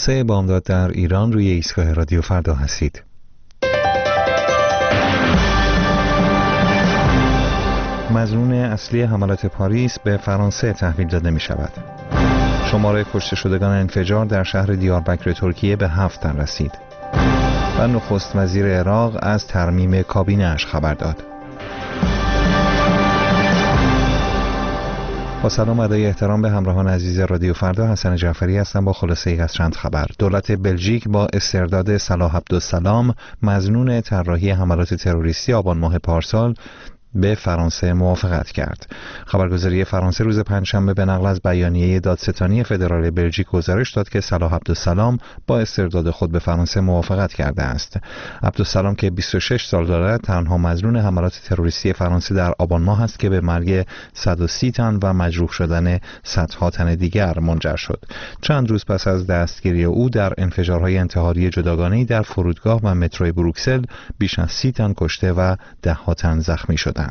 3 بامداد در ایران روی ایستگاه رادیو فردا هستید. مظنون اصلی حملات پاریس به فرانسه تحویل داده می شود. شماره کشته شدگان انفجار در شهر دیاربکر ترکیه به 7 رسید. و نخست وزیر عراق از ترمیم کابینه‌اش خبر داد. با سلام و ادای احترام به همراهان عزیز رادیو فردا، حسن جعفری هستم با خلاصه ای از چند خبر. دولت بلژیک با استرداد صلاح عبدالسلام مظنون طراحی حملات تروریستی آبان ماه پارسال به فرانسه موافقت کرد. خبرگزاری فرانسه روز پنجشنبه به نقل از بیانیه دادستانی فدرال بلژیک گزارش داد که صلاح عبدالسلام با استرداد خود به فرانسه موافقت کرده است. عبدالسلام که 26 سال دارد تنها مظنون حملات تروریستی فرانسه در آبان ماه است که به مرگ 130 تن و مجروح شدن صدها تن دیگر منجر شد. چند روز پس از دستگیری او در انفجارهای انتحاری جداگانه‌ای در فرودگاه و مترو بروکسل بیش از 30 تن کشته و ده‌ها تن زخمی شدند.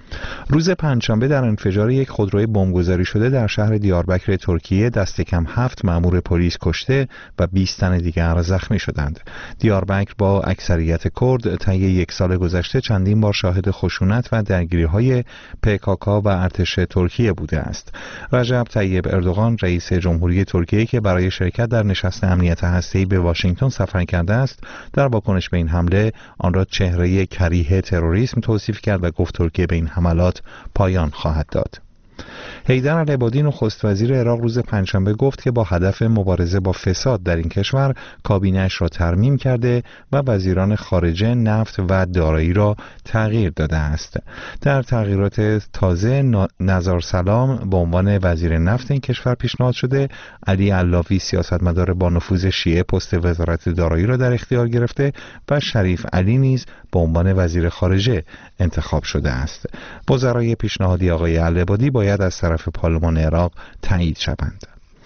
روز پنجشنبه در انفجار یک خودروی بمبگذاری شده در شهر دیاربکر ترکیه دست کم 7 مأمور پلیس کشته و 20 تن دیگر زخمی شدند. دیاربکر با اکثریت کرد طی یک سال گذشته چندین بار شاهد خشونت و درگیری‌های PKK و ارتش ترکیه بوده است. رجب طیب اردوغان رئیس جمهوری ترکیه که برای شرکت در نشست امنیت هسته‌ای به واشنگتن سفر کرده است، در واکنش به این حمله آن را چهره کریه تروریسم توصیف کرد و گفت ترکیه به این حملات پایان خواهد داد. حیدر العبادی نخست وزیر عراق روز پنجشنبه گفت که با هدف مبارزه با فساد در این کشور کابینه‌اش را ترمیم کرده و وزیران خارجه، نفت و دارایی را تغییر داده است. در تغییرات تازه نزار سلام به عنوان وزیر نفت این کشور پیشنهاد شده، علی علافی سیاستمدار با نفوذ شیعه پست وزارت دارایی را در اختیار گرفته و شریف علی نیز به عنوان وزیر خارجه انتخاب شده است. وزرای پیشنهادی آقای العبادی باید از طرف پارلمان عراق تایید شوند.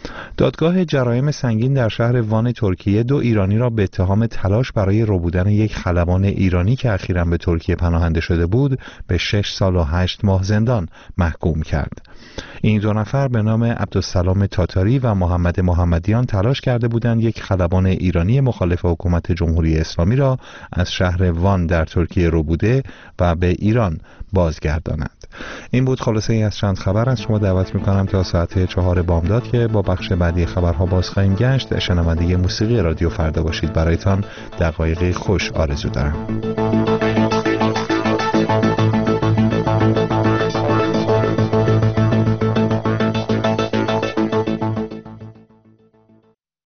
دادگاه جرایم سنگین در شهر وان ترکیه 2 ایرانی را به اتهام تلاش برای ربودن یک خلبان ایرانی که اخیراً به ترکیه پناهنده شده بود به 6 سال و 8 ماه زندان محکوم کرد. این 2 نفر به نام عبدالسلام تاتاری و محمد محمدیان تلاش کرده بودند یک خلبان ایرانی مخالف حکومت جمهوری اسلامی را از شهر وان در ترکیه ربوده و به ایران بازگردانند. این بود خلاصه ای از چند خبر. از شما دعوت میکنم تا ساعت 4 بامداد که با بخش بعدی خبرها باز خواهیم گشت شنونده موسیقی رادیو فردا باشید. برایتان دقایقی خوش آرزو دارم.